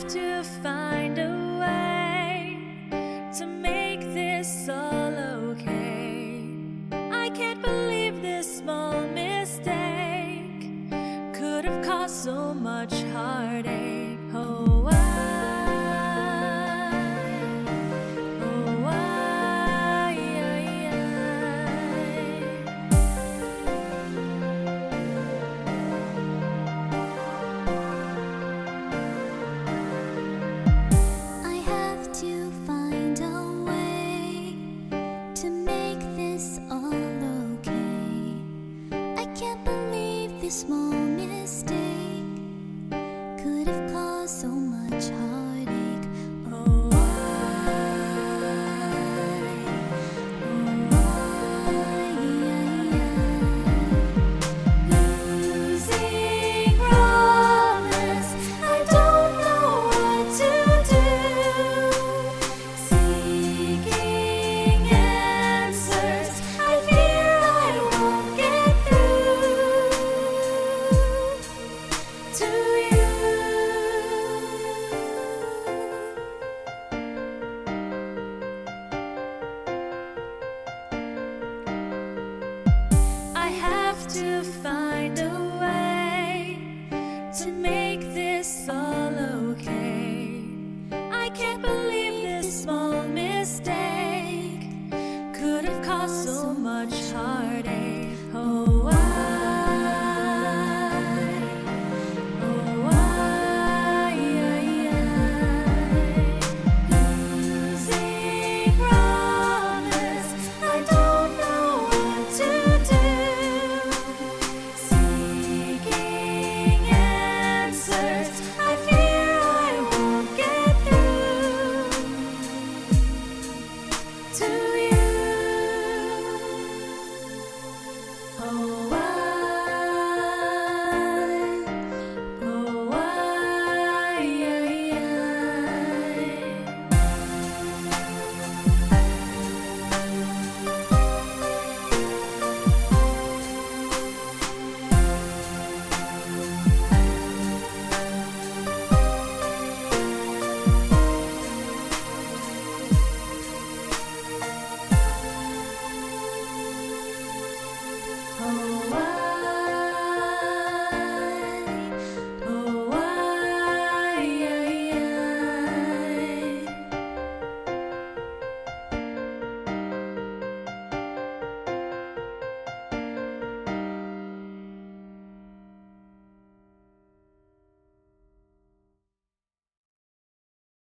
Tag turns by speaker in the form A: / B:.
A: to find a way to make this all okay. I can't believe this small mistake could have caused so much heartache. Oh, why? Oh, why?
B: I have to find a way to make this all okay. I can't believe this small mistake could have caused so much harm.